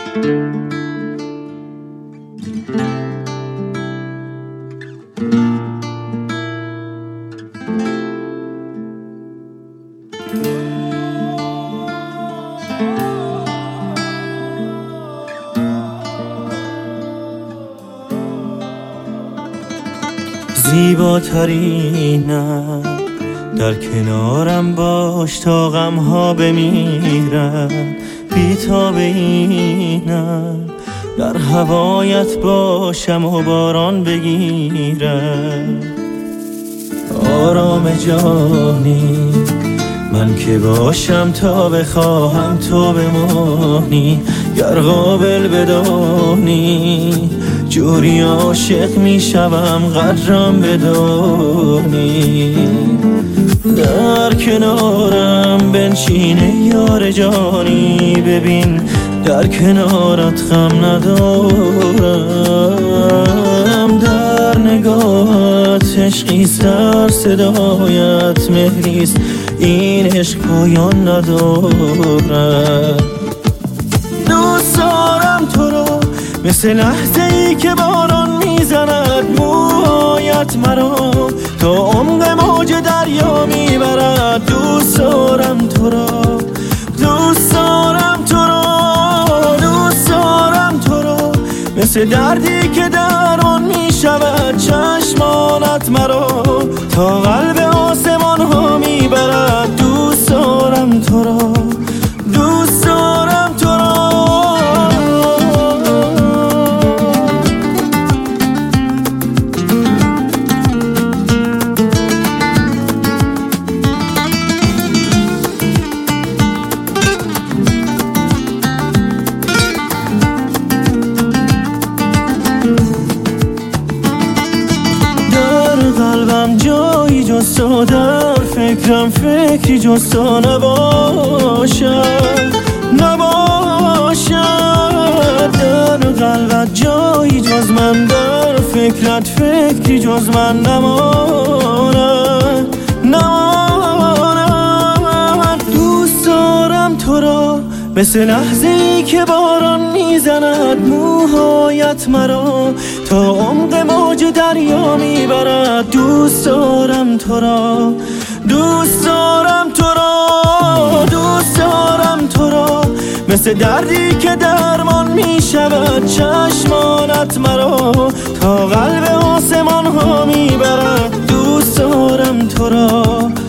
زیباترینم در کنارم باش تا غم‌ها بمیرن، بی تابینم در هوایت باشم و باران بگیرم. آرام جانی من که باشم تا بخواهم تو بمانی، گر قابل بدانی جوری عاشق میشوم قدرم بدانی. در کنارم بنشینه یار جانی، ببین در کنارت غم ندارم. در نگاهت عشقی سر صدایت مهریست، این عشق پایان ندارم. دوست دارم تو رو مثل لحظه ای که باران میزند موهایت مرا تا عمق موج دریا میبرد. دوست دارم تو را، دوست دارم تو را، دوست دارم تو را مثل دردی که درمان میشود چشمانت مرا تا قلب آسمان ها میبرد. دوست دارم تو را، دوست دارم تو را. قلبم جایی جز تو، در فکرم فکری جز تو نباشد، نباشد. در قلبت جایی جز من، در فکرت فکری جز من نماند، نماند. دوست دارم تو را مثل لحظه ای که باران میزند موهایت مرا تا عمق موج دریا میبرد. دوست دارم تو را، دوست دارم تو را، دوست دارم تو را مثل دردی که درمان میشود چشمانت مرا تا قلب آسمان ها میبرد. دوست دارم تو را.